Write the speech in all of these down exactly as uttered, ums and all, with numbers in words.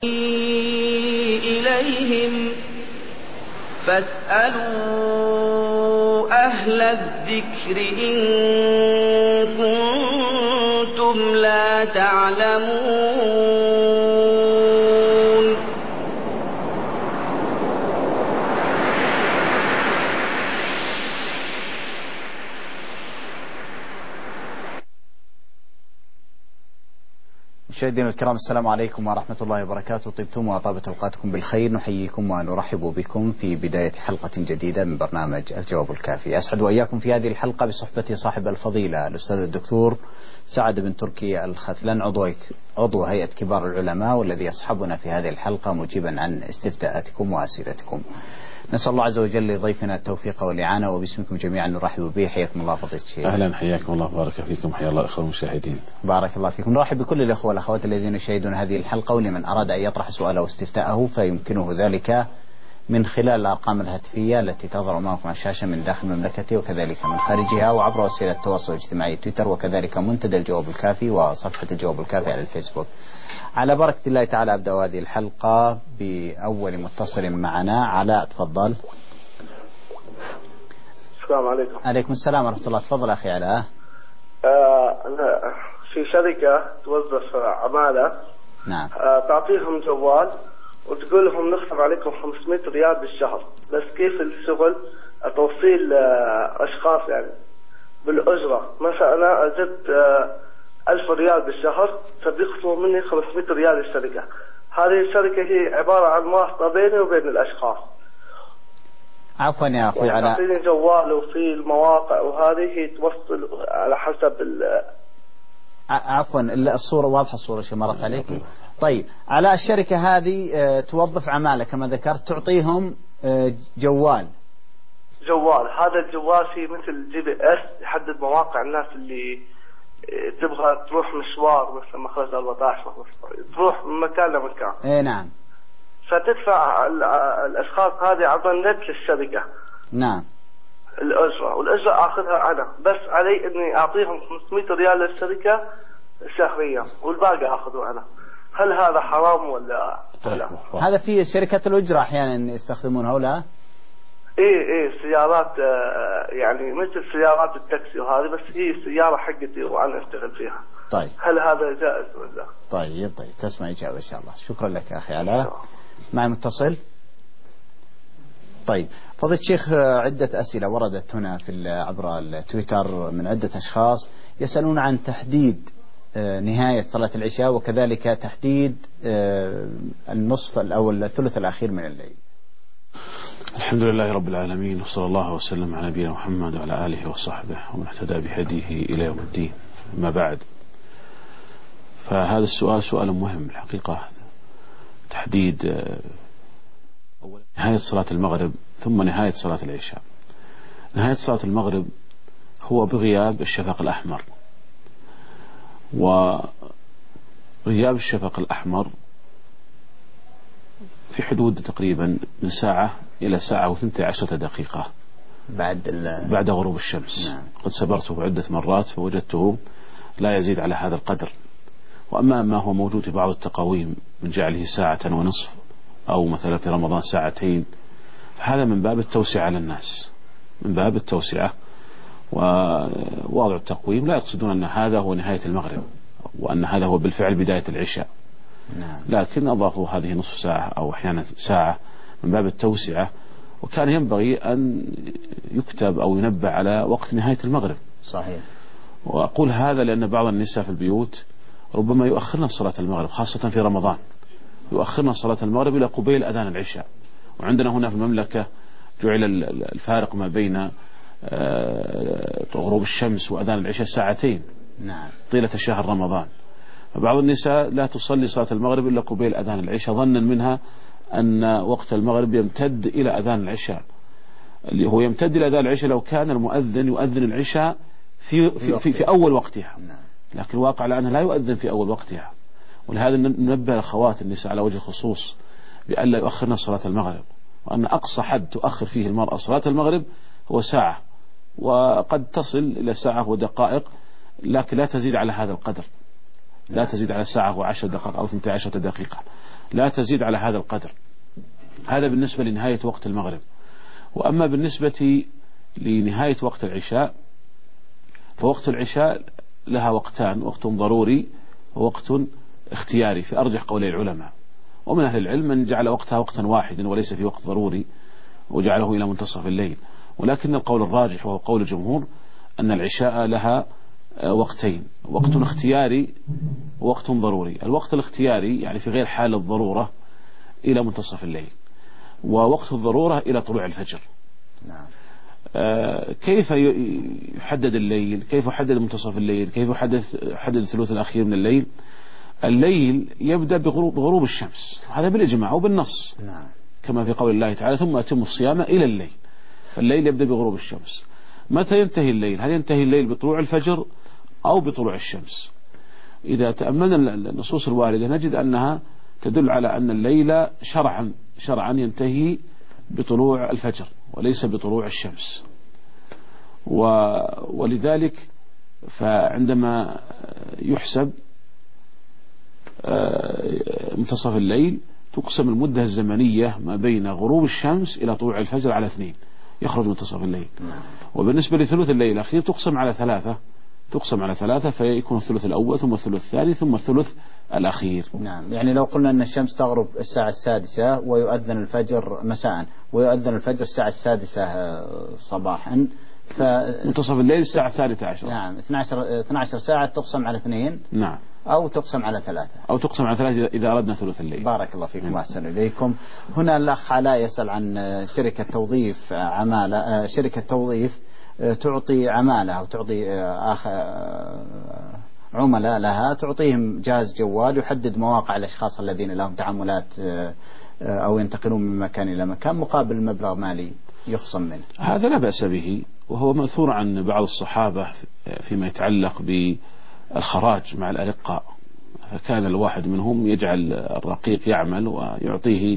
إليهم فاسألوا أهل الذكر إن كنتم لا تعلمون. مشاهدينا الكرام، السلام عليكم ورحمة الله وبركاته. طبتم وطابت أوقاتكم بالخير. نحييكم ونرحب بكم في بداية حلقة جديدة من برنامج الجواب الكافي. أسعد وإياكم في هذه الحلقة بصحبة صاحب الفضيلة الأستاذ الدكتور سعد بن تركي الختلان، عضو عضو هيئة كبار العلماء، والذي يصحبنا في هذه الحلقة مجيبا عن استفتاءاتكم وأسئلتكم. نسأل الله عز وجل لضيفنا التوفيق والإعانة، وباسمكم جميعا نرحب به. حياكم الله فضيلة الشيخ. أهلا، حياكم الله، بارك فيكم، حيا الله الأخوة المشاهدين. بارك الله فيكم. نرحب بكل الأخوة والأخوات الذين يشاهدون هذه الحلقة، ولمن أراد أن يطرح سؤاله واستفتاءه فيمكنه ذلك من خلال الأرقام الهاتفية التي تظهر أمامكم على الشاشة من داخل المملكة وكذلك من خارجها، وعبر وسيلة التواصل الاجتماعي تويتر، وكذلك منتدى الجواب الكافي وصفحة الجواب الكافي على الفيسبوك. على بركة الله تعالى أبدأ هذه الحلقة بأول متصل معنا. علاء، تفضل. السلام عليكم. عليكم السلام ورحمة الله. تفضل أخي علاء. آه أنا في شركة توظف عمالة. نعم. آه تعطيهم جوال وتقول لهم نخصم عليكم خمسمائة ريال بالشهر، بس كيف الشغل توصيل آه أشخاص يعني بالأجرة. مثلا أنا أجدت آه ألف ريال بالشهر، فبيخصموا مني خمسمائة ريال الشركة. هذه الشركة هي عبارة عن واسطة بيني وبين الأشخاص. عفوا يا أخوي علاء، تعطيني جوال وفي المواقع وهذه هي توصل على حسب ال عفوا الصورة واضحة، الصورة شو مرت عليك. طيب، على الشركة هذه توظف عمالة كما ذكرت، تعطيهم جوال جوال هذا الجوال فيه مثل جي بي اس يحدد مواقع الناس اللي تبغى تروح مشوار، مثلا مخرج أربعة عشر تروح من مكان لمكان. ايه نعم. فتدفع الأشخاص هذه عبر النت للشركة. نعم. الأجرة، والأجرة أخذها أنا، بس علي إني أعطيهم خمسمائة ريال للشركة شهريا والباقي أخذه أنا. هل هذا حرام ولا لا؟ هذا في شركات الأجرة أحيانا يستخدمونها ولا؟ إيه إيه سيارات يعني مثل سيارات التاكسي وهذه، بس هي سيارة حقتي وأنا أشتغل فيها. طيب. هل هذا جائز ولا؟ طيب طيب تسمع إجابة إن شاء الله. شكرا لك يا أخي علاء. معي متصل. طيب فضيلة الشيخ، عدة أسئلة وردت هنا في عبر التويتر من عدة أشخاص يسألون عن تحديد نهاية صلاة العشاء، وكذلك تحديد النصف أو الثلث الأخير من الليل. الحمد لله رب العالمين، وصلى الله وسلم على نبينا محمد وعلى آله وصحبه ومن اهتدى بهديه إلى يوم الدين. ما بعد، فهذا السؤال سؤال مهم الحقيقة. تحديد نهاية صلاة المغرب ثم نهاية صلاة العشاء. نهاية صلاة المغرب هو بغياب الشفق الأحمر، وغياب الشفق الأحمر في حدود تقريبا من ساعة إلى ساعة وثنتي عشرة دقيقة بعد بعد غروب الشمس. نعم. قد سبرته عدة مرات فوجدته لا يزيد على هذا القدر. وأما ما هو موجود في بعض التقاويم من جعله ساعة ونصف أو مثلا في رمضان ساعتين، فهذا من باب التوسعة للناس، من باب التوسعة ووضع التقويم. لا يقصدون أن هذا هو نهاية المغرب وأن هذا هو بالفعل بداية العشاء. نعم. لكن أضافوا هذه نصف ساعة أو أحيانا ساعة من باب التوسعة، وكان ينبغي أن يكتب أو ينبه على وقت نهاية المغرب. صحيح. وأقول هذا لأن بعض النساء في البيوت ربما يؤخرن صلاة المغرب، خاصة في رمضان يؤخرن صلاة المغرب إلى قبيل أذان العشاء. وعندنا هنا في المملكة جعل الفارق ما بين غروب الشمس وأذان العشاء ساعتين. نعم. طيلة شهر رمضان. فبعض النساء لا تصلي صلاة المغرب إلا قبيل أذان العشاء، ظنا منها أن وقت المغرب يمتد إلى أذان العشاء، اللي هو يمتد إلى أذان العشاء لو كان المؤذن يؤذن العشاء في في في, في أول وقتها. لكن الواقع لأنه لا يؤذن في أول وقتها. ولهذا ننبه الأخوات النساء على وجه الخصوص بأن لا يؤخرن صلاة المغرب، وأن أقصى حد تؤخر فيه المرأة صلاة المغرب هو ساعة، وقد تصل إلى ساعة ودقائق، لكن لا تزيد على هذا القدر، لا تزيد على ساعة وعشر دقائق أو ثنتي عشرة دقيقة. لا تزيد على هذا القدر. هذا بالنسبة لنهاية وقت المغرب. وأما بالنسبة لنهاية وقت العشاء فوقت العشاء لها وقتان، وقت ضروري ووقت اختياري في أرجح قولي العلماء. ومن أهل العلم من جعل وقتها وقتا واحدا وليس في وقت ضروري وجعله إلى منتصف الليل، ولكن القول الراجح وهو قول الجمهور أن العشاء لها وقتين، وقت اختياري ووقت ضروري. الوقت الاختياري يعني في غير حال الضرورة إلى منتصف الليل، ووقت الضرورة إلى طلوع الفجر. نعم. آه كيف يحدد الليل؟ كيف يحدد منتصف الليل؟ كيف يحدد يحدد الثلث الأخير من الليل؟ الليل يبدأ بغروب, بغروب الشمس، هذا بالإجماع وبالنص. نعم. كما في قول الله تعالى ثم أتم الصيام إلى الليل. فالليل يبدأ بغروب الشمس. متى ينتهي الليل؟ هل ينتهي الليل بطلوع الفجر أو بطلوع الشمس؟ إذا تأملنا النصوص الواردة نجد أنها تدل على أن الليل شرعا شرعا ينتهي بطلوع الفجر وليس بطلوع الشمس. و ولذلك فعندما يحسب منتصف الليل تقسم المدة الزمنية ما بين غروب الشمس إلى طلوع الفجر على اثنين، يخرج منتصف الليل. وبالنسبة لثلث الليل الأخير تقسم على ثلاثة تقسم على ثلاثة فيكون الثلث الأول ثم الثلث الثاني ثم الثلث الأخير. نعم. يعني لو قلنا أن الشمس تغرب الساعة السادسة ويؤذن الفجر مساء ويؤذن الفجر الساعة السادسة صباحا، ف منتصف الليل الساعة الثالثة عشر. نعم. اثنتي عشرة ساعة تقسم على اثنين. نعم. أو تقسم على ثلاثة أو تقسم على ثلاثة إذا أردنا ثلث الليل. بارك الله فيكم وأحسن إليكم. هنا الأخ علاء يسأل عن شركة توظيف عمالة شركة توظيف تعطي عمالة أو تعطي آخ عملاء لها، تعطيهم جهاز جوال يحدد مواقع الأشخاص الذين لهم تعاملات أو ينتقلون من مكان إلى مكان مقابل مبلغ مالي يخصم منه. هذا لا بأس به، وهو مأثور عن بعض الصحابة فيما يتعلق بالخراج مع الأرقاء، فكان الواحد منهم يجعل الرقيق يعمل ويعطيه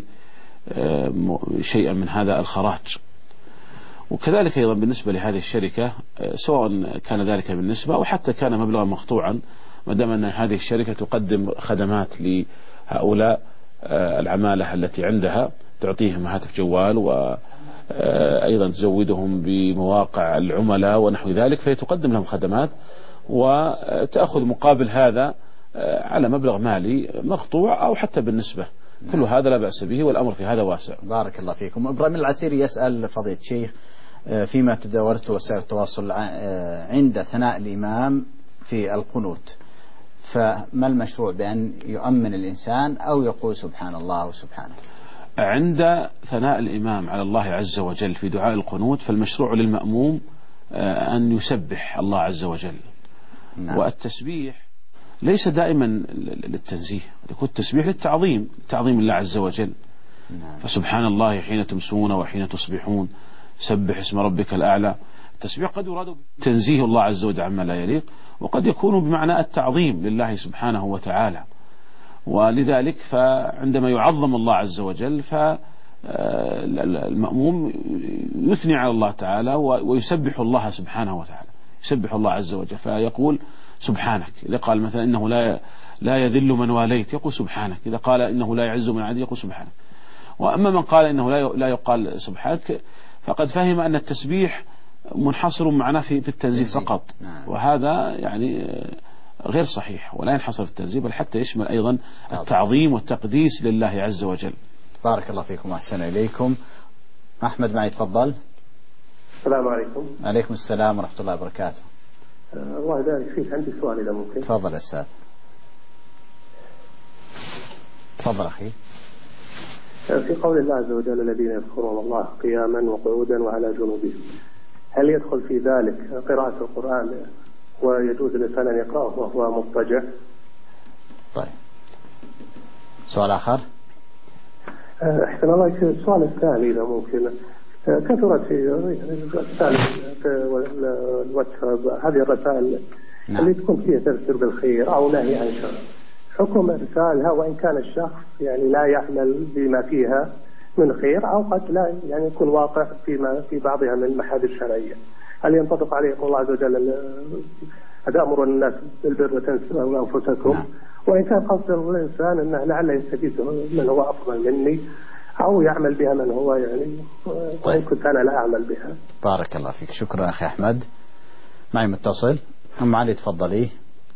شيئا من هذا الخراج. وكذلك أيضا بالنسبة لهذه الشركة سواء كان ذلك بالنسبة أو حتى كان مبلغا مقطوعا، ما دام أن هذه الشركة تقدم خدمات لهؤلاء العمالة التي عندها، تعطيهم هاتف جوال وأيضا تزودهم بمواقع العملاء ونحو ذلك، فهي تقدم لهم خدمات وتأخذ مقابل هذا على مبلغ مالي مقطوع أو حتى بالنسبة. كل هذا لا بأس به والأمر في هذا واسع. بارك الله فيكم. إبراهيم العسيري يسأل فضيلة الشيخ فيما تداولته وسائل التواصل عند ثناء الإمام في القنوت، فما المشروع بأن يؤمن الإنسان أو يقول سبحان الله وسبحانه؟ عند ثناء الإمام على الله عز وجل في دعاء القنوت فالمشروع للمأموم أن يسبح الله عز وجل. نعم. والتسبيح ليس دائما للتنزيه، يكون التسبيح للتعظيم، تعظيم الله عز وجل. نعم. فسبحان الله حين تمسون وحين تصبحون، سبح اسم ربك الأعلى. التسبيح قد يراد تنزيه الله عز وجل عما لا يليق، وقد يكون بمعنى التعظيم لله سبحانه وتعالى. ولذلك فعندما يعظم الله عز وجل فالمأموم يثني على الله تعالى ويسبح الله سبحانه وتعالى، يسبح الله عز وجل فيقول سبحانك. إذا قال مثلا إنه لا لا يذل من واليت يقول سبحانك، إذا قال إنه لا يعز من عادي يقول سبحانك. وأما من قال إنه لا لا يقال سبحانك فقد فهم أن التسبيح منحصر معناه في في التنزيه فقط. نعم. وهذا يعني غير صحيح، ولا ينحصر في التنزيه بل حتى يشمل أيضا التعظيم والتقديس لله عز وجل. بارك الله فيكم وأحسن إليكم. أحمد معي تفضل. السلام عليكم. عليكم السلام ورحمة الله وبركاته. الله يبارك فيك، عندي سؤال إذا ممكن. تفضل أستاذ. تفضل أخي. في قول الله عز وجل الذين يذكرون الله قياما وقعودا وعلى جنوبهم، هل يدخل في ذلك قراءة القرآن ويجوز الإنسان أن يقرأه وهو مضطجع؟ طيب. سؤال آخر. أحسن الله. السؤال الثاني إذا ممكن، كثرت في الرسائل في الواتساب هذه الرسائل. نعم. اللي تكون فيها تذكير بالخير أو نهي عن شر، حكم إرسالها وإن كان الشخص يعني لا يعمل بما فيها من خير أو قد لا يعني يكون واقع فيما في بعضها من المحاذير الشرعية، هل ينطبق عليه قول الله عز وجل أتأمرون الناس بالبر وتنسون أنفسكم؟ نعم. وإن كان قصد الإنسان أنه لعل يستفيد من هو أفضل مني أو يعمل بها من هو يعني وإن كنت أنا لا أعمل بها. بارك الله فيك. شكرا أخي أحمد. معي متصل. أم علي تفضلي.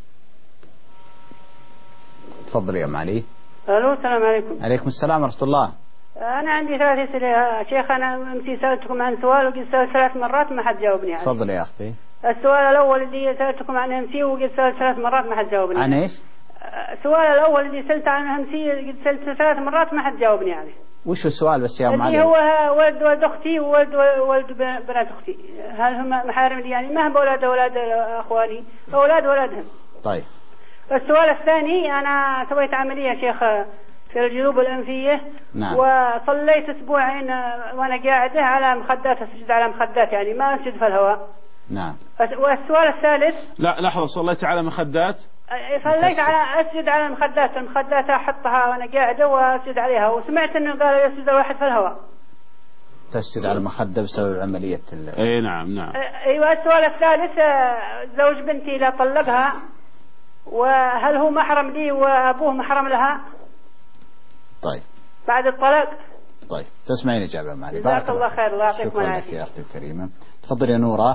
تفضلي يا أم علي. ألو السلام عليكم. عليكم السلام ورحمة الله. أنا عندي ثلاث أسئلة شيخ. أنا أمسي سألتكم عن سؤال وقد سألت ثلاث مرات ما حد جاوبني عليه. تفضلي يا أختي. السؤال الأول اللي سألتكم عن أمسي وقد سألت ثلاث مرات ما حد جاوبني. عن إيش؟ السؤال الأول اللي سألت عن أمسي قد سألت ثلاث مرات ما حد جاوبني عليه. وش السؤال بس يا أم علي؟ اللي هو ولد ولد أختي وولد ولد بنات أختي، هل هم محارم لي يعني ما هم أولاد أولاد أخواني، أولاد ولدهم. طيب. السؤال الثاني أنا سويت عملية شيخ في الجيوب الأنفية. نعم. وصليت أسبوعين وأنا قاعدة على مخدات، أسجد على مخدات يعني ما أسجد في الهواء. نعم. والسؤال الثالث. لا لحظة، صليت على مخدات؟ صليت على أسجد على المخدات، المخدات أحطها وأنا قاعدة وأسجد عليها، وسمعت إنه قال يسجد الواحد في الهواء. تسجد على المخدة بسبب عملية ال... أي نعم نعم. أيوة. السؤال الثالث زوج بنتي لا طلقها، وهل هو محرم لي وأبوه محرم لها؟ طيب. بعد الطلاق. طيب تسمعين إجابة معي. بارك الله خير. الله يعطيكم العافية. شكرا لك يا أختي الكريمة. تفضلي يا نورة.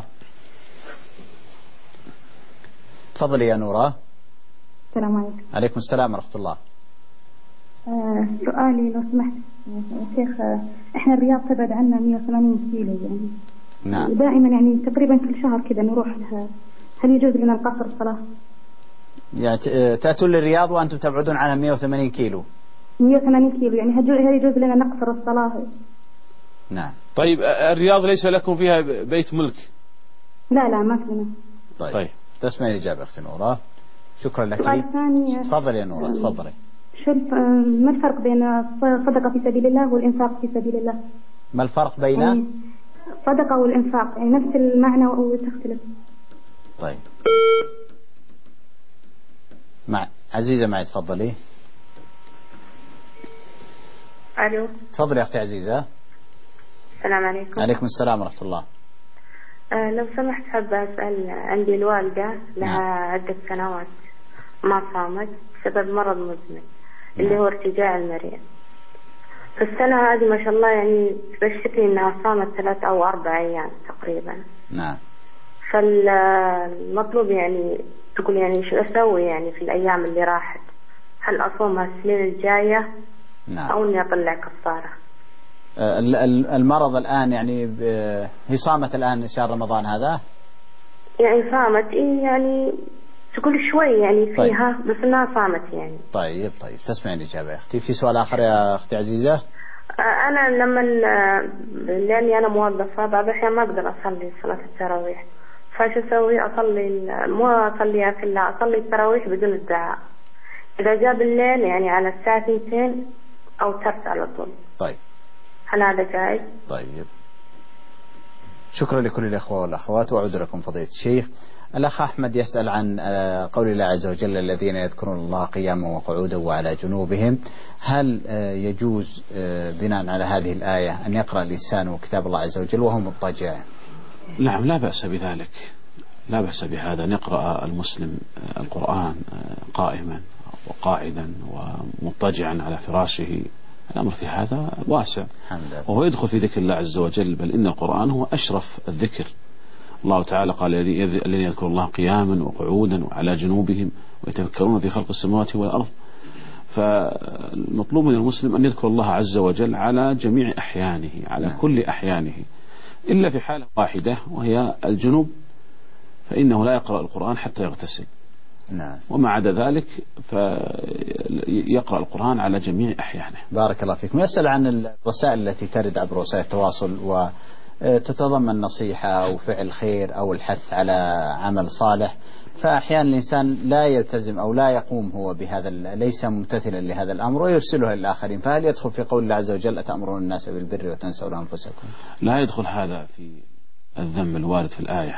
تفضلي يا نورة. السلام عليكم. عليكم السلام ورحمة الله. آه سؤالي لو سمحت يا شيخ، آه احنا الرياض تبعد عنا مئة وثمانين كيلو يعني. نعم. دائما يعني تقريبا كل شهر كذا نروح لها، هل يجوز لنا القصر الصلاة؟ يعني تأتون للرياض وأنتم تبعدون عنها مئة وثمانين كيلو. مئة وثمانين كيلو يعني هل يجوز لنا نقصر الصلاة؟ نعم. طيب الرياض ليس لكم فيها بيت ملك؟ لا لا ما فينا. طيب, طيب. تسمعي الإجابة أختي نورة. شكرا لك. تفضلي يا نورة. تفضلي. شو ما الفرق بين الصدقة في سبيل الله والإنفاق في سبيل الله؟ ما الفرق بين يعني الصدقة والإنفاق؟ يعني نفس المعنى أو تختلف؟ طيب. مع عزيزة معي. تفضلي. ألو. تفضلي يا أختي عزيزة. السلام عليكم. عليكم السلام ورحمة الله. أه لو سمحت حابة أسأل، عندي الوالدة لها نعم. عدة سنوات ما صامت بسبب مرض مزمن نعم. اللي هو ارتجاع المريء. في السنة هذه ما شاء الله يعني تبشرني إنها صامت ثلاث أو أربع أيام تقريبا. نعم. فالمطلوب يعني تقول يعني شو أسوي يعني في الأيام اللي راحت، هل أصومها السنين الجاية نعم. أو إني أطلع كفارة؟ المرض الآن يعني هي صامت الآن شهر رمضان هذا؟ يعني صامت إيه يعني تقول شوي يعني فيها طيب. بس إنها صامت يعني. طيب طيب تسمعين الإجابة يا أختي. في سؤال آخر يا أختي عزيزة؟ أنا لما لأني أنا موظفة بعض الأحيان ما أقدر أصلي صلاة التراويح، فاش أسوي؟ أصلي مو أصليها كلها، أصلي التراويح بدون الدعاء. إذا جاء بالليل يعني على الساعة اثنتين أو ترت على طول. طيب. هل هذا جائز؟ طيب. شكرا لكل الأخوة والأخوات وأعود لكم فضيلة الشيخ. الأخ أحمد يسأل عن قول الله عز وجل الذين يذكرون الله قياما وقعودا وعلى جنوبهم، هل يجوز بناء على هذه الآية أن يقرأ الإنسان كتاب الله عز وجل وهو مضطجع؟ نعم لا بأس بذلك، لا بأس بهذا. نقرأ المسلم القرآن قائما وقاعدا ومضطجعا على فراشه، الأمر في هذا واسع وهو يدخل في ذكر الله عز وجل، بل إن القرآن هو أشرف الذكر. الله تعالى قال الذين يذكرون الله قياما وقعودا وعلى جنوبهم ويتفكرون في خلق السماوات والأرض. فالمطلوب من المسلم أن يذكر الله عز وجل على جميع أحيانه، على كل أحيانه، إلا في حالة واحدة وهي الجنوب، فإنه لا يقرأ القرآن حتى يغتسل. نعم. وما عدا ذلك فيقرأ القرآن على جميع أحيانه. بارك الله فيكم. يسأل عن الرسائل التي ترد عبر وسائل التواصل وتتضمن نصيحة أو فعل خير أو الحث على عمل صالح، فأحيانا الإنسان لا يلتزم أو لا يقوم هو بهذا، ليس ممتثلا لهذا الأمر ويرسلها للآخرين، فهل يدخل في قول الله عز وجل أتأمرون الناس بالبر وتنسون أنفسكم؟ لا يدخل هذا في الذم الوارد في الآية،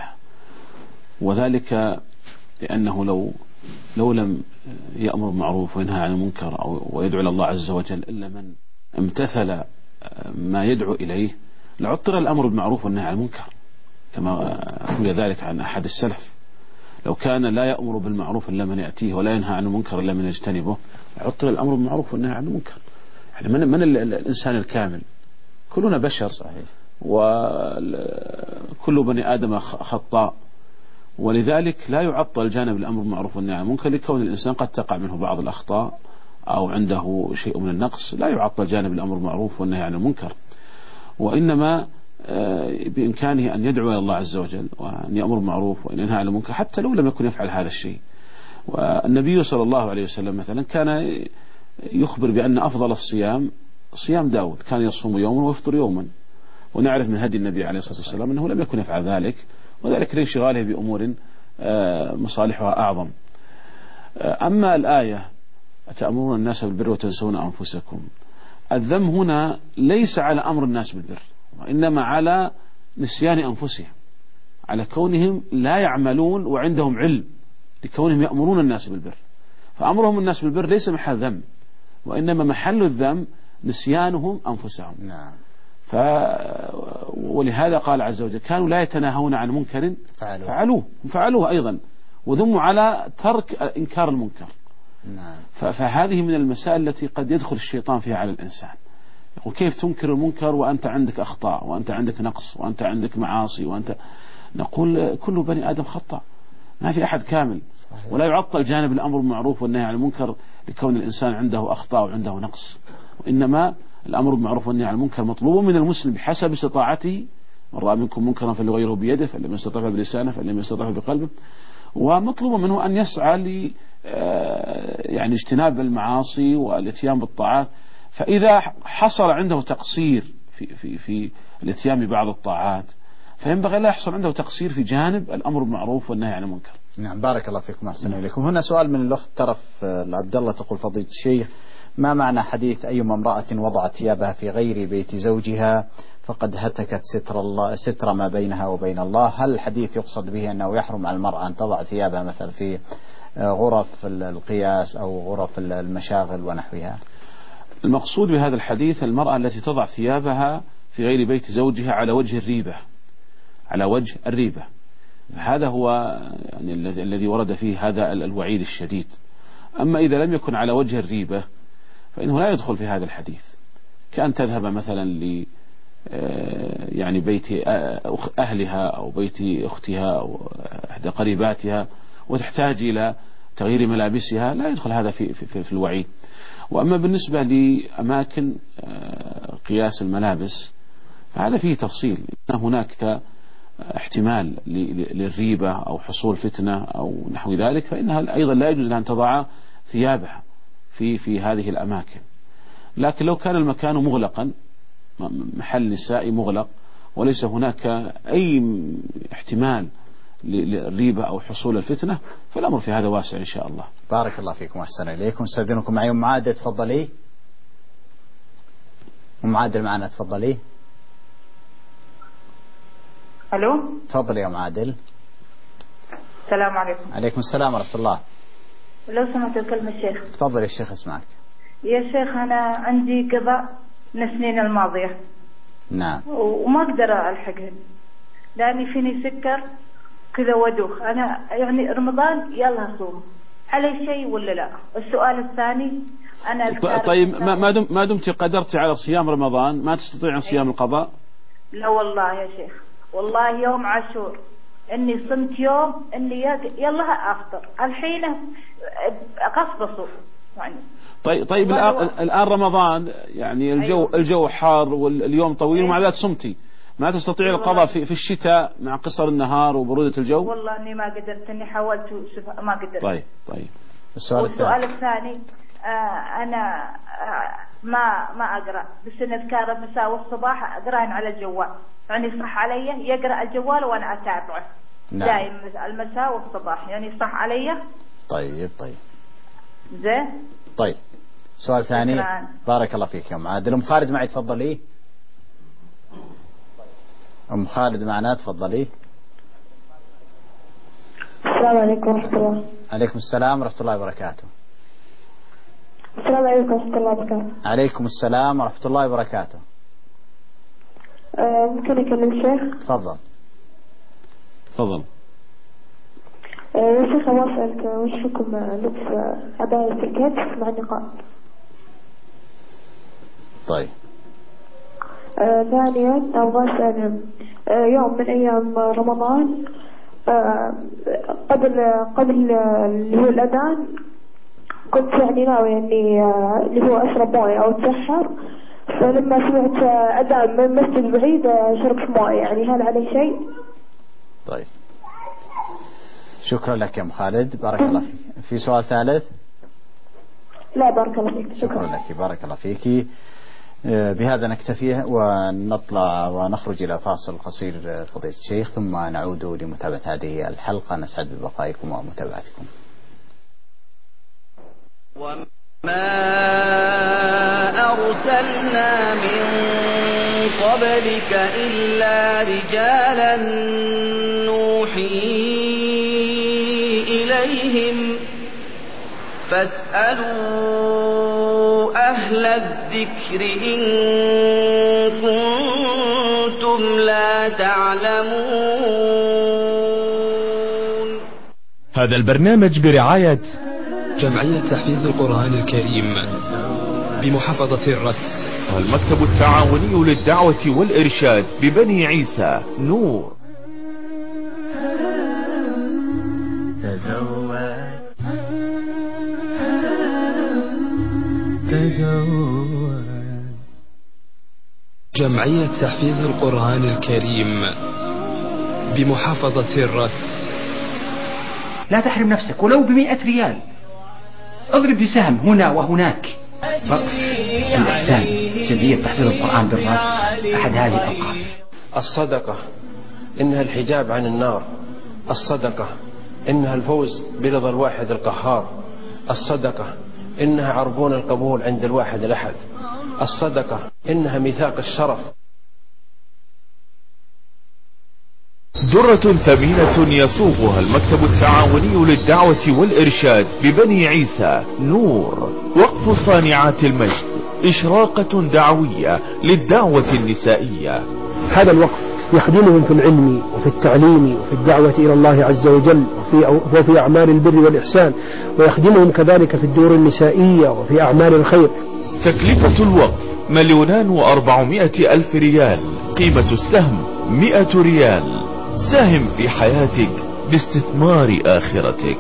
وذلك لأنه لو لو لم يأمر بالمعروف وينهى عن المنكر أو ويدعو إلى الله عز وجل إلا من امتثل ما يدعو إليه لعطر الأمر بالمعروف والنهي عن المنكر، كما روي ذلك عن أحد السلف لو كان لا يأمر بالمعروف إلا من يأتيه ولا ينهى عن المنكر إلا من يجتنبه عطل الأمر بالمعروف والنهي عن المنكر. يعني من, من الإنسان الكامل؟ كلنا بشر صحيح، وكل بني آدم خطاء، ولذلك لا يعطل جانب الأمر بالمعروف والنهي عن المنكر لكون الإنسان قد تقع منه بعض الأخطاء أو عنده شيء من النقص. لا يعطل جانب الأمر بالمعروف والنهي عن المنكر، وإنما بإمكانه أن يدعو إلى الله عز وجل وأن يأمر بالمعروف وأن ينهى عن المنكر حتى لو لم يكن يفعل هذا الشيء. والنبي صلى الله عليه وسلم مثلا كان يخبر بأن أفضل الصيام صيام داود، كان يصوم يوما ويفطر يوما، ونعرف من هدي النبي عليه الصلاة والسلام أنه لم يكن يفعل ذلك، وذلك لانشغاله بأمور مصالحها أعظم. أما الآية أتأمرون الناس بالبر وتنسون أنفسكم، الذم هنا ليس على أمر الناس بالبر، وإنما على نسيان أنفسهم، على كونهم لا يعملون وعندهم علم لكونهم يأمرون الناس بالبر. فأمرهم الناس بالبر ليس محل ذم، وإنما محل الذم نسيانهم أنفسهم. نعم. ف... ولهذا قال عز وجل كانوا لا يتناهون عن منكر فعلوه فعلوه, فعلوه أيضا، وذموا على ترك إنكار المنكر. نعم. ف... فهذه من المسائل التي قد يدخل الشيطان فيها على الإنسان، يقول كيف تنكر المنكر وأنت عندك أخطاء وأنت عندك نقص وأنت عندك معاصي وأنت. نقول كل بني آدم خطأ، ما في أحد كامل، ولا يعطل جانب الأمر بالمعروف والنهي عن المنكر لكون الإنسان عنده أخطاء وعنده نقص، وإنما الأمر بالمعروف والنهي عن المنكر مطلوب من المسلم بحسب استطاعته. من رأى منكم منكرا فليغيره بيده، فلم يستطع بلسانه، فلم يستطع بقلبه، ومطلوب منه أن يسعى ل يعني اجتناب المعاصي والاتيان بالطاعات. فإذا حصل عنده تقصير في في في الاتيان ببعض الطاعات فينبغي لا يحصل عنده تقصير في جانب الأمر بالمعروف والنهي عن المنكر. نعم، بارك الله فيكم أحسن إليكم. هنا سؤال من الأخت طرف عبد الله، تقول فضيلة الشيخ ما معنى حديث أيما امرأة وضعت ثيابها في غير بيت زوجها فقد هتكت ستر الله ستر ما بينها وبين الله؟ هل الحديث يقصد به أنه يحرم على المرأة أن تضع ثيابها مثلا في غرف القياس أو غرف المشاغل ونحوها؟ المقصود بهذا الحديث المرأة التي تضع ثيابها في غير بيت زوجها على وجه الريبة، على وجه الريبة، هذا هو يعني الذي ورد فيه هذا الوعيد الشديد. أما إذا لم يكن على وجه الريبة فإنه لا يدخل في هذا الحديث، كأن تذهب مثلا ل يعني بيت أهلها أو بيت أختها أو إحدى قريباتها وتحتاج إلى تغيير ملابسها، لا يدخل هذا في, في, في الوعيد. وأما بالنسبة لأماكن قياس الملابس فهذا فيه تفصيل، هناك احتمال للريبة أو حصول فتنة أو نحو ذلك، فإنها أيضا لا يجوز لها أن تضع ثيابها في في هذه الأماكن. لكن لو كان المكان مغلقا، محل نسائي مغلق وليس هناك أي احتمال للريبة أو حصول الفتنة، فالأمر في هذا واسع إن شاء الله. بارك الله فيكم وأحسن إليكم. استأذنكم معي أم عادل، تفضلي. أم عادل معنا، تفضلي. ألو، تفضلي يا أم عادل. السلام عليكم. عليكم السلام ورحمة الله. لو سمحت أكلم الشيخ. تفضلي الشيخ اسمعك. يا شيخ أنا عندي قضاء من السنين الماضية. نعم. وما أقدر ألحقهن لأني فيني سكر كذا ودوخ. أنا يعني رمضان يلا صوم، علي شيء ولا لا؟ السؤال الثاني أنا طيب ما دم ما دمت قدرت على صيام رمضان ما تستطيع صيام القضاء؟ لا والله يا شيخ، والله يوم عاشور اني صمت يوم اني يلا افطر، الحين قصد اصوم يعني. طيب طيب الان الان رمضان يعني الجو أيوة. الجو حار واليوم طويل ومع ذلك صمتي، ما تستطيع القضاء في في الشتاء مع قصر النهار وبرودة الجو؟ والله اني ما قدرت، اني حاولت ما قدرت. طيب طيب. السؤال, والسؤال الثاني آه انا آه ما ما اقرا، بس ان اذكار المساء والصباح اقراهن على الجوال، يعني صح علي يقرا الجوال وانا اتابعه. نعم. دائما المساء والصباح، يعني صح علي؟ طيب طيب زين. طيب سؤال ثاني. بارك الله فيك يا ام عادل. ام خالد معي، تفضلي. ام خالد معنا، تفضلي. السلام عليكم ورحمة الله. عليكم السلام ورحمة الله وبركاته. السلام عليكم ورحمة الله وبركاته. عليكم السلام ورحمة الله وبركاته. أه ممكن أكلم الشيخ؟ تفضل. تفضل. يا شيخ أبغى أسألك وش حكم لبس عباية الكتف مع النقاب؟ طيب. آه ثانيا أبغى أسأل آه يوم من أيام رمضان آه قبل قبل اللي هو الأذان كنت يعني ناوي إني آه اللي هو أشرب موية أو أتسحر، فلما سمعت آه أذان من مسجد بعيد آه شربت موية، يعني هل عليه شيء؟ طيب شكرا لك يا أم خالد، بارك الله فيك. في سؤال ثالث؟ لا بارك الله فيك. شكرا, شكرا لك، بارك الله فيك. بهذا نكتفي ونطلع ونخرج إلى فاصل قصير فضيلة الشيخ، ثم نعود لمتابعة هذه الحلقة. نسعد ببقائكم ومتابعتكم. وما أرسلنا من قبلك إلا رجالا نوحي إليهم فاسألوا أهل الذكر إن كنتم لا تعلمون. هذا البرنامج برعاية جمعية تحفيظ القرآن الكريم بمحافظة الرس، المكتب التعاوني للدعوة والإرشاد ببني عيسى نور. تزود تزود. جمعية تحفيظ القرآن الكريم بمحافظة الرس. لا تحرم نفسك ولو بمئة ريال، اضرب بسهم هنا وهناك. وقف الإحسان، جمعية تحفيظ القرآن بالرأس، أحد هذه الأوقاف. الصدقة إنها الحجاب عن النار، الصدقة إنها الفوز برضا الواحد القهار، الصدقة إنها عربون القبول عند الواحد الأحد، الصدقة إنها ميثاق الشرف. درة ثمينة يصوغها المكتب التعاوني للدعوة والإرشاد ببني عيسى نور. وقف صانعات المجد، إشراقة دعوية للدعوة النسائية. هذا الوقف يخدمهم في العلم وفي التعليم وفي الدعوة إلى الله عز وجل وفي, وفي أعمال البر والإحسان، ويخدمهم كذلك في الدور النسائية وفي أعمال الخير. تكلفة الوقف مليونان وأربعمائة ألف ريال، قيمة السهم مئة ريال. ساهم في حياتك باستثمار آخرتك.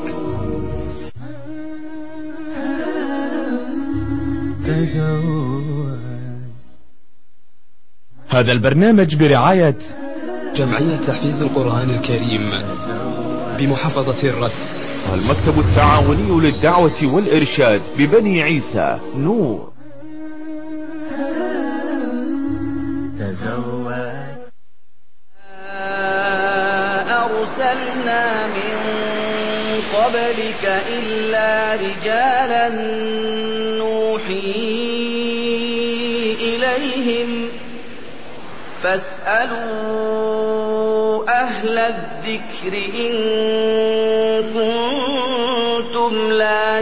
هذا البرنامج برعاية جمعية تحفيظ القرآن الكريم بمحافظة الرس، المكتب التعاوني للدعوة والإرشاد ببني عيسى نور. أرسلنا من قبلك إلا رجالا نوحي إليهم فاسألوا أهل الذكر إن كنتم لا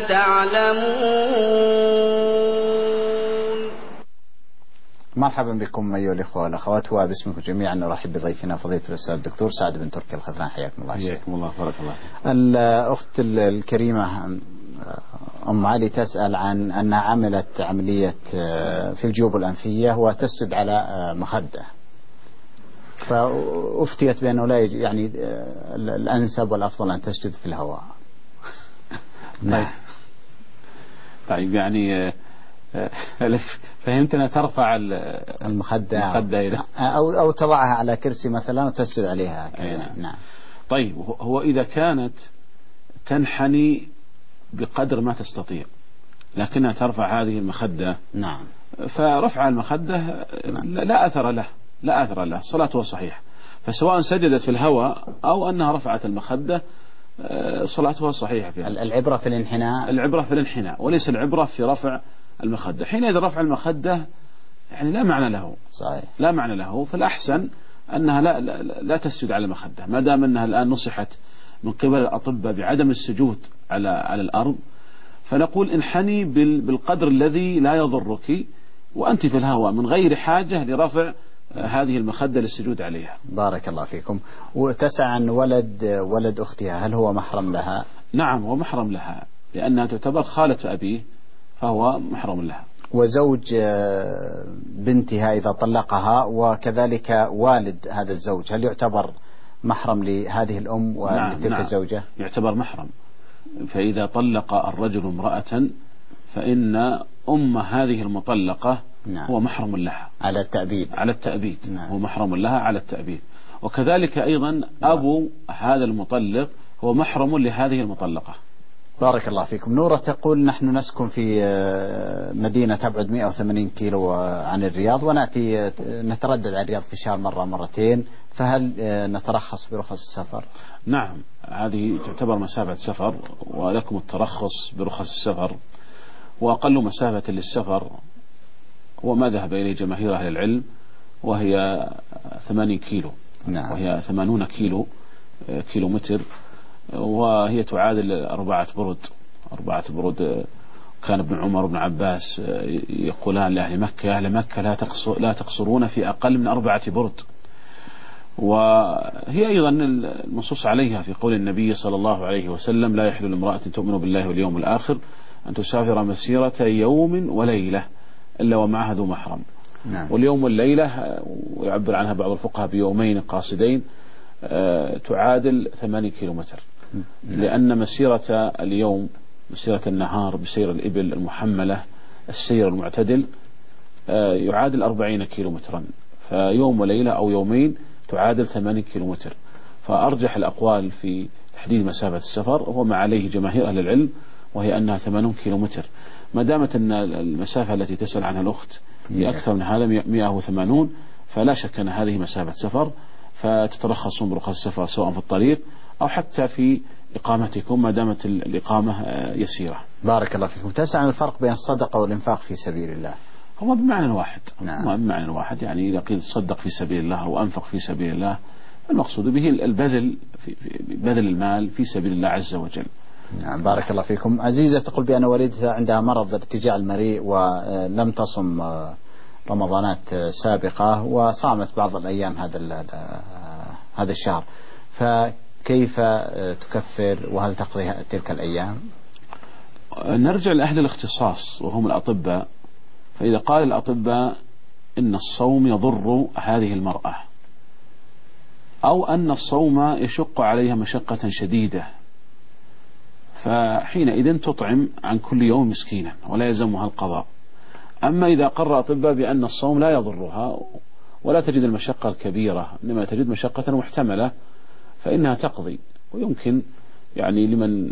تعلمون. مرحبا بكم أيها الإخوة والأخوات، وباسمكم جميعا نرحب بضيفنا فضيلة الأستاذ الدكتور سعد بن تركي الخذلان. حياكم الله. حياكم الله، بارك الله. الأخت الكريمة أم علي تسأل عن أنها عملت عملية في الجيوب الأنفية وتسجد على مخدة، فأفتيت بأنه لا يعني الأنسب والأفضل أن تسجد في الهواء. طيب طيب يعني فهمتنا، ترفع المخدة, المخدة أو أو تضعها على كرسي مثلا وتسجد عليها. نعم. نعم. طيب هو إذا كانت تنحني بقدر ما تستطيع لكنها ترفع هذه المخدة، نعم، فرفع المخدة نعم. لا أثر له لا أثر له صلاته صحيح. فسواء سجدت في الهواء أو أنها رفعت المخدة صلاتها صحيحة فيها. العبرة في الانحناء، العبرة في الانحناء وليس العبرة في رفع المخدة. حينئذ رفع المخدة يعني لا معنى له، صحيح، لا معنى له. فالأحسن أنها لا, لا, لا تسجد على المخدة، ما دام أنها الآن نصحت من قبل الأطباء بعدم السجود على على الأرض، فنقول انحني بالقدر الذي لا يضرك وأنت في الهواء من غير حاجة لرفع هذه المخدة للسجود عليها. بارك الله فيكم. وتسأل عن ولد ولد أختها، هل هو محرم لها؟ نعم هو محرم لها لأنها تعتبر خالة أبيه، فهو محرم لها. وزوج بنتها إذا طلقها وكذلك والد هذا الزوج، هل يعتبر محرم لهذه الأم ولتلك نعم الزوجة؟ نعم يعتبر محرم. فإذا طلق الرجل امرأة فإن أم هذه المطلقة نعم. هو محرم لها على التأبيد. على التأبيد نعم. هو محرم لها على التأبيد. وكذلك أيضا أبو هذا المطلق هو محرم لهذه المطلقة. بارك الله فيكم. نورة تقول نحن نسكن في مدينة تبعد مئة وثمانين كيلو عن الرياض، ونأتي نتردد على الرياض في الشهر مرة مرتين، فهل نترخص برخص السفر؟ نعم هذه تعتبر مسافة سفر، ولكم الترخص برخص السفر. وأقل مسافة للسفر هو ما ذهب إليه جماهير أهل العلم، وهي ثمانين كيلو نعم. وهي ثمانون كيلو كيلو متر، وهي تعادل أربعة برد أربعة برد. كان ابن عمر وابن عباس يقولان لأهل مكة يا أهل مكة لا تقصر لا تقصرون في أقل من أربعة برد. وهي أيضا المنصوص عليها في قول النبي صلى الله عليه وسلم لا يحل لامرأة تؤمن بالله واليوم الآخر أن تسافر مسيرة يوم وليلة إلا ومعها ذو محرم نعم. واليوم والليلة ويعبر عنها بعض الفقهاء بيومين قاصدين تعادل ثمانين كيلومتر، لأن مسيرة اليوم مسيرة النهار بسير الإبل المحملة السير المعتدل يعادل أربعين كيلومترا، فيوم وليلة أو يومين تعادل ثمانين كيلومتر. فأرجح الأقوال في تحديد مسافة السفر هو ما عليه جماهير أهل العلم، وهي أنها ثمانون كيلومتر. ما دامت أن المسافة التي تسأل عنها الأخت هي أكثر من هذا مئة وثمانون، فلا شك أن هذه مسافة سفر، فتترخصون برخص السفر سواء في الطريق أو حتى في إقامتكم ما دامت الإقامة يسيرة. بارك الله فيكم. تسأل عن الفرق بين الصدقة والإنفاق في سبيل الله. هو بمعنى واحد نعم. هو بمعنى واحد، يعني إذا قيل صدق في سبيل الله أو أنفق في سبيل الله المقصود به البذل في بذل المال في سبيل الله عز وجل. نعم بارك الله فيكم. عزيزة تقول بأن والدتها عندها مرض ارتجاع المريء ولم تصم رمضانات سابقة وصامت بعض الأيام هذا هذا الشهر، فكيف تكفر وهل تقضي تلك الأيام؟ نرجع لأهل الاختصاص وهم الأطباء، فإذا قال الأطباء إن الصوم يضر هذه المرأة أو أن الصوم يشق عليها مشقة شديدة، فحينئذ تطعم عن كل يوم مسكينا ولا يلزمها القضاء. أما إذا قرر الأطباء بأن الصوم لا يضرها ولا تجد المشقة الكبيرة إنما تجد مشقة محتملة فإنها تقضي. ويمكن يعني لمن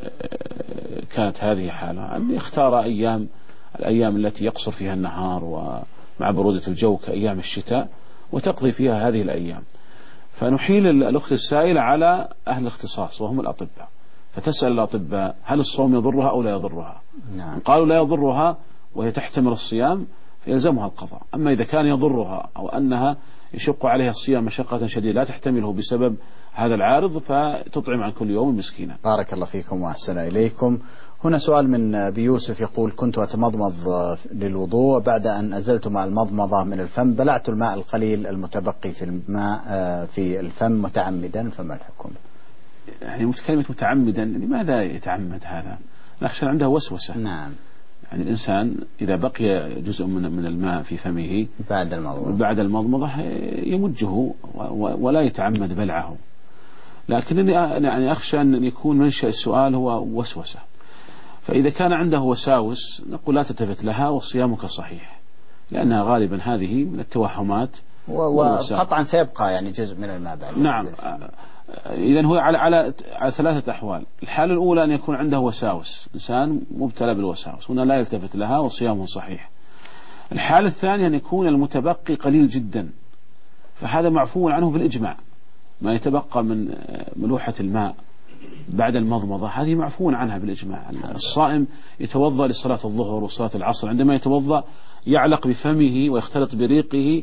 كانت هذه حالة أن يختار أيام الأيام التي يقصر فيها النهار ومع برودة الجو كأيام الشتاء وتقضي فيها هذه الأيام. فنحيل الأخت السائلة على أهل الاختصاص وهم الأطباء، فتسأل الأطباء هل الصوم يضرها أو لا يضرها؟ نعم. قالوا لا يضرها وهي تحتمل الصيام فيلزمها القضاء. أما إذا كان يضرها أو أنها يشق عليها الصيام مشقة شديدة لا تحتمله بسبب هذا العارض فتطعم عن كل يوم مسكينا. بارك الله فيكم وأحسن إليكم. هنا سؤال من بيوسف يقول كنت أتمضمض للوضوء، بعد أن أزلت مع المضمضة من الفم بلعت الماء القليل المتبقي في الماء في الفم متعمدا، فما الحكم؟ يعني كلمة متعمدا لماذا يتعمد هذا؟ نخشى عنده وسوسة. نعم. يعني الإنسان إذا بقي جزء من من الماء في فمه بعد المضمضة بعد المضمضة يمجه ولا يتعمد بلعه، لكنني يعني أخشى أن يكون منشأ السؤال هو وسوسة. فإذا كان عنده وساوس نقول لا تلتفت لها وصيامك صحيح، لأنها غالبا هذه من التوهمات وقطعا سيبقى يعني جزء من الماء بعد. نعم. إذن هو على على على ثلاثة أحوال. الحالة الأولى أن يكون عنده وساوس، إنسان مبتلى بالوساوس، هنا لا يلتفت لها وصيامه صحيح. الحالة الثانية أن يكون المتبقي قليل جدا، فهذا معفو عنه بالإجماع. ما يتبقى من ملوحة الماء بعد المضمضة هذه معفو عنها بالإجماع. الصائم يتوضأ لصلاة الظهر وصلاة العصر، عندما يتوضأ يعلق بفمه ويختلط بريقه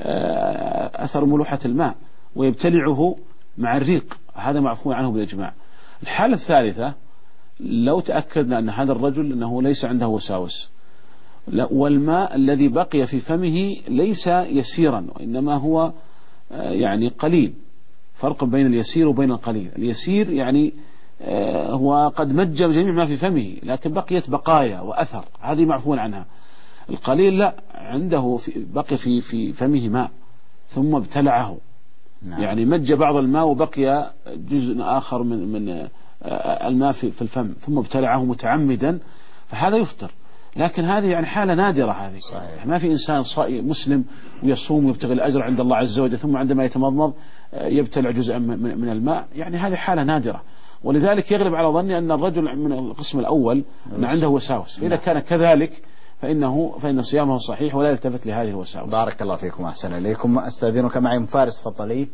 أثر ملوحة الماء ويبتلعه مع الريق، هذا معفو عنه بالإجماع. الحالة الثالثة لو تأكدنا أن هذا الرجل أنه ليس عنده وساوس والماء الذي بقي في فمه ليس يسيرا وإنما هو يعني قليل. فرق بين اليسير وبين القليل. اليسير يعني هو قد مج جميع ما في فمه لكن بقيت بقايا وأثر، هذه معفو عنها. القليل لا، عنده في بقي في في فمه ماء ثم ابتلعه. نعم. يعني مج بعض الماء وبقي جزء آخر من من الماء في في الفم ثم ابتلعه متعمدا، فهذا يفطر. لكن هذه يعني حالة نادرة هذه. صحيح. ما في إنسان مسلم ويصوم ويبتغي الأجر عند الله عز وجل ثم عندما يتمضمض يبتلع جزءا من الماء، يعني هذه حالة نادرة. ولذلك يغلب على ظني أن الرجل من القسم الأول أن عنده وساوس، فإذا كان كذلك فإنه فإن صيامه صحيح ولا يلتفت لهذه الوساوس. بارك الله فيكم، أحسن إليكم. أستاذنك معي أم فارس، تفضلي.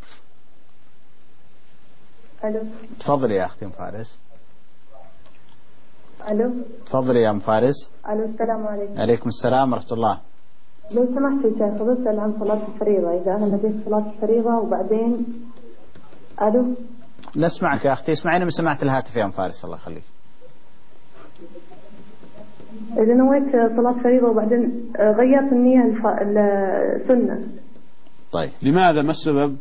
ألو. تفضلي يا أختي أم فارس. ألو. تفضلي يا أم فارس. ألو، السلام عليكم. عليكم السلام ورحمة الله. لو سمحت يا شيخ بسأل عن صلاة الفريضة، إذا أنا نسيت صلاة الفريضة وبعدين. ألو. نسمعك يا أختي، اسمعينا من سماعة الهاتف يا أم فارس، الله يخليك. إذا نويت صلاة فريضة وبعدين غيرت النية الف... السنة. طيب لماذا؟ ما السبب؟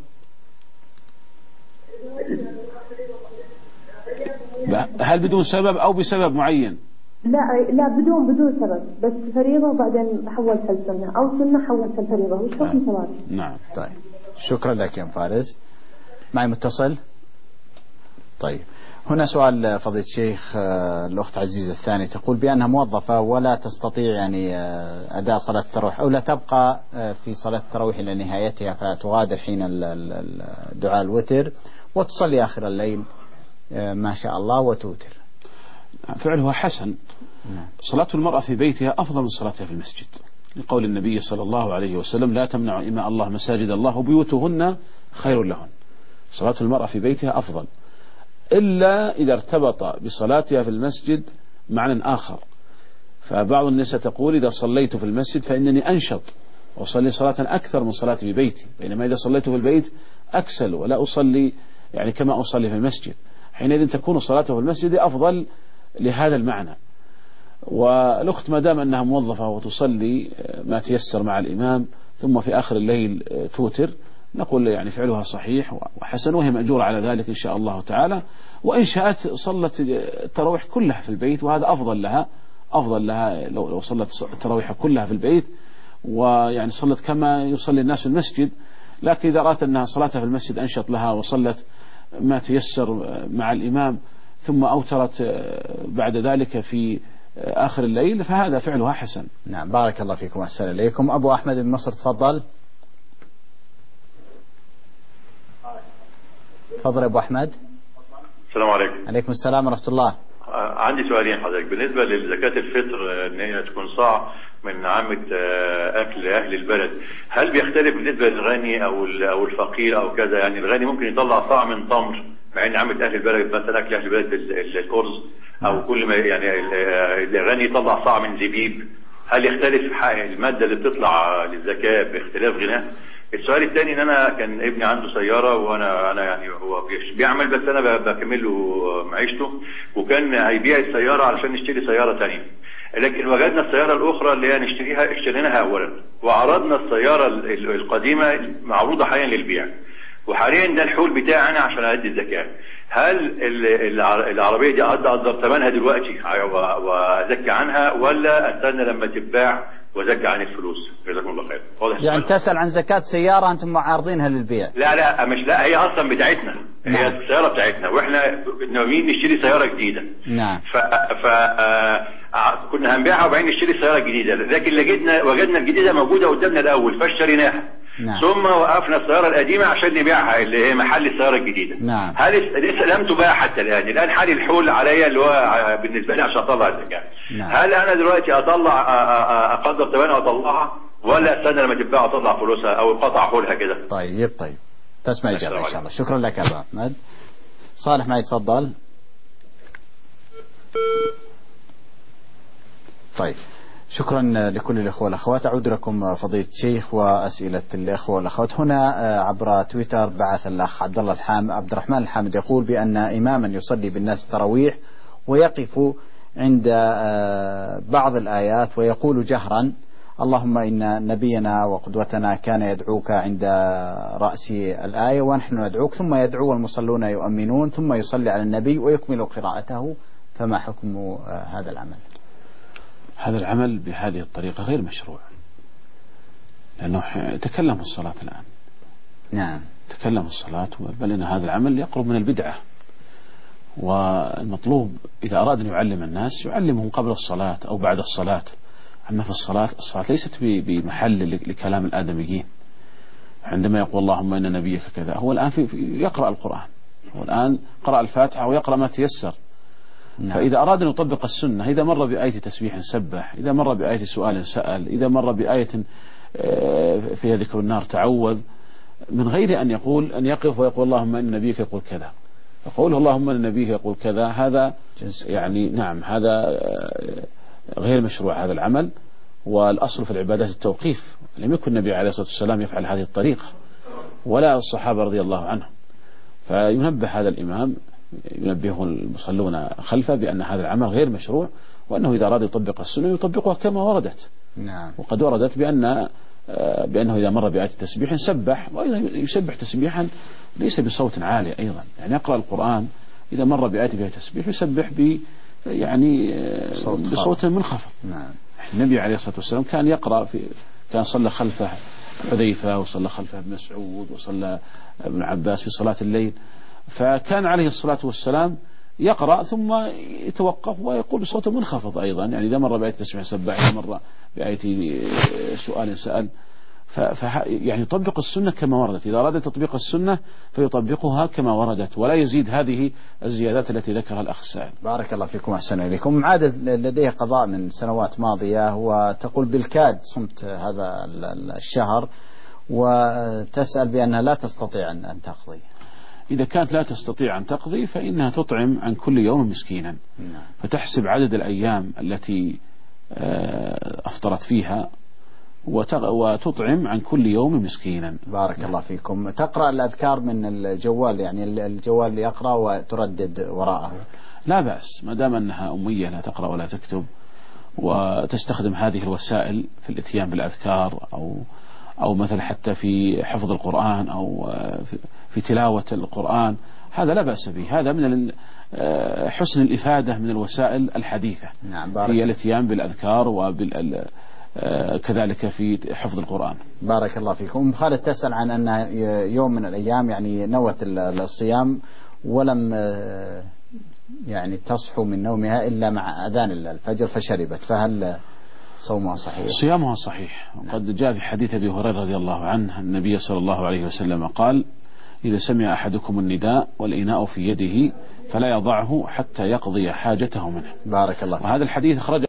هل بدون سبب أو بسبب معين؟ لا لا بدون بدون سبب، بس فريضة وبعدين حولتها السنة أو سنة حولتها الفريضة، وش حكم صلاتي؟ نعم. طيب شكرا لك يا أم فارس. معي متصل. طيب هنا سؤال فضيلة الشيخ. الأخت عزيزة الثانية تقول بأنها موظفة ولا تستطيع يعني أداء صلاة التراويح أو لا تبقى في صلاة التراويح إلى نهايتها، فتغادر حين دعاء الوتر وتصلي آخر الليل ما شاء الله وتوتر. فعلها حسن. صلاة المرأة في بيتها أفضل من صلاتها في المسجد، لقول النبي صلى الله عليه وسلم: لا تمنع إماء الله مساجد الله وبيوتهن خير لهن. صلاة المرأة في بيتها أفضل، إلا إذا ارتبط بصلاتها في المسجد معنى آخر. فبعض النساء تقول: إذا صليت في المسجد فإنني أنشط وأصلي صلاة أكثر من صلاتي في بيتي، بينما إذا صليت في البيت أكسل ولا أصلي يعني كما أصلي في المسجد. حينئذ تكون صلاته في المسجد أفضل لهذا المعنى. والأخت ما دام أنها موظفة وتصلي ما تيسر مع الإمام ثم في آخر الليل توتر، نقول يعني فعلها صحيح وحسن، وهي مأجورة على ذلك إن شاء الله تعالى. وإن شاءت صلت التراويح كلها في البيت، وهذا أفضل لها أفضل لها لو لو صلت التراويح كلها في البيت، ويعني صلت كما يصلي الناس في المسجد. لكن إذا رأت أنها صلاتها في المسجد أنشط لها وصلت ما تيسر مع الإمام ثم أوترت بعد ذلك في آخر الليل، فهذا فعلها حسن. نعم بارك الله فيكم، أحسن إليكم. أبو أحمد من مصر، تفضل. تفضل أبو أحمد. السلام عليكم. عليكم السلام ورحمة الله. عندي سؤالين حضرتك. بالنسبة لزكاة الفطر ان هي تكون صاع من عامة أكل أهل البلد، هل بيختلف بالنسبة للغني أو أو الفقير أو كذا؟ يعني الغني ممكن يطلع صاع من تمر مع ان عامة أهل البلد مثلا أكل أهل البلد الأرز، أو كل ما يعني الغني يطلع صاع من زبيب، هل يختلف المادة اللي بتطلع للزكاة باختلاف غناه؟ السؤال الثاني ان انا كان ابني عنده سياره، وانا انا يعني هو بيعمل بس انا بكمل له معيشته، وكان هيبيع السياره علشان نشتري سياره ثانيه، لكن وجدنا السياره الاخرى اللي هي نشتريها اشتريناها اولا، وعرضنا السياره القديمه معروضه حاليا للبيع، وحاليا ده الحول بتاعي انا عشان ادي الزكاه. هل العربيه دي اقدر ثمنها دلوقتي وازكي عنها، ولا استنى لما تتباع وزكى عن الفلوس؟ جزاكم الله خير. يعني تسأل عن زكاة سيارة أنتم معارضينها للبيع؟ لا لا مش لا هي أصلا بتاعتنا. نعم. هي السيارة بتاعتنا وإحنا ناويين نشتري سيارة جديدة. نعم. ف, ف... آه... كنا هنبيعها وبعدين نشتري سيارة جديدة، لكن لقينا وجدنا الجديدة موجودة قدامنا الأول فاشتريناها. نعم. ثم وقفنا السيارة القديمة عشان نبيعها اللي هي محل السيارة الجديدة. نعم. هل لسه لم تباع حتى الآن؟ الآن حالي الحول عليا اللي هو بالنسبة لي عشان أطلع الزكاة. نعم. هل أنا دلوقتي أطلع أقدر ثمنها وأطلعها، ولا استنى لما تتباع أطلع فلوسها أو قطع حولها كده؟ طيب طيب تسمع إجابة إن شاء الله. شكرا لك يا أبو أحمد. صالح معي، تفضل. طيب شكرا لكل الإخوة والأخوات. أعود لكم فضيلة الشيخ وأسئلة الإخوة والأخوات. هنا عبر تويتر بعث الأخ عبد الله الحامد عبد الرحمن الحامد يقول بأن إماما يصلي بالناس التراويح ويقف عند بعض الآيات ويقول جهرا: اللهم إن نبينا وقدوتنا كان يدعوك عند رأس الآية ونحن ندعوك، ثم يدعو المصلون يؤمنون، ثم يصلي على النبي ويكمل قراءته. فما حكم هذا العمل؟ هذا العمل بهذه الطريقة غير مشروع، لأنه تكلم الصلاة الآن. نعم، تكلم الصلاة، بل إن هذا العمل يقرب من البدعة. والمطلوب إذا أراد أن يعلم الناس يعلمهم قبل الصلاة أو بعد الصلاة. أما في الصلاة، الصلاة ليست بمحل لكلام الآدميين. عندما يقول اللهم إن نبيك كذا، هو الآن في يقرأ القرآن، هو الآن قرأ الفاتحة ويقرأ ما تيسر. نعم. فإذا أراد أن يطبق السنة، إذا مر بآية تسبيح سبح، إذا مر بآية سؤال سأل، إذا مر بآية فيها ذكر النار تعوذ، من غير أن يقول أن يقف ويقول اللهم إن نبيك يقول كذا، يقول اللهم إن نبيك يقول كذا، هذا يعني نعم هذا غير مشروع هذا العمل. والأصل في العبادات التوقيف، لم يكن النبي عليه الصلاة والسلام يفعل هذه الطريقة ولا الصحابة رضي الله عنهم. فينبه هذا الإمام، ينبهه المصلون خلفه بأن هذا العمل غير مشروع، وأنه إذا أراد يطبق السنة يطبقها كما وردت. نعم. وقد وردت بأن بأنه إذا مر بآية تسبيح سبح، وأيضا يسبح تسبيحا ليس بصوت عالي أيضا، يعني يقرأ القرآن إذا مر بآية فيها تسبيح يسبح ب يعني بصوت منخفض. نعم. النبي عليه الصلاة والسلام كان يقرأ في كان صلى خلفه حذيفة، وصلى خلفه ابن مسعود، وصلى ابن عباس في صلاة الليل، فكان عليه الصلاة والسلام يقرأ ثم يتوقف ويقول بصوت منخفض أيضا، يعني إذا مر بآية تسبيح سبح، إذا مر بآية سؤال سأل، ف يعني يطبق السنة كما وردت. إذا أراد تطبيق السنة فيطبقها كما وردت، ولا يزيد هذه الزيادات التي ذكرها الأخ السائل. بارك الله فيكم وأحسن إليكم. عادة لديه قضاء من سنوات ماضية، وتقول بالكاد صمت هذا الشهر، وتسأل بأنها لا تستطيع أن تقضي. إذا كانت لا تستطيع أن تقضي فإنها تطعم عن كل يوم مسكينا، فتحسب عدد الأيام التي أفطرت فيها وتطعم عن كل يوم مسكينا. بارك الله فيكم. تقرأ الأذكار من الجوال، يعني الجوال يقرأ وتردد وراءه؟ لا بأس، ما دام أنها أمية لا تقرأ ولا تكتب، وتستخدم هذه الوسائل في الاتيان بالأذكار، أو أو مثلا حتى في حفظ القرآن، أو في تلاوة القرآن، هذا لا بأس به. هذا من حسن الإفادة من الوسائل الحديثة. نعم. في الاتيان بالأذكار وبال كذلك في حفظ القرآن. بارك الله فيكم. خالد تسأل عن أن يوم من الأيام يعني نوت الصيام ولم يعني تصحو من نومها إلا مع أذان الفجر فشربت، فهل صومها صحيح؟ صيامها صحيح. وقد جاء في حديث أبي هريرة رضي الله عنه النبي صلى الله عليه وسلم قال: إذا سمع أحدكم النداء والإناء في يده فلا يضعه حتى يقضي حاجته منه. بارك الله فيك. وهذا الحديث خرج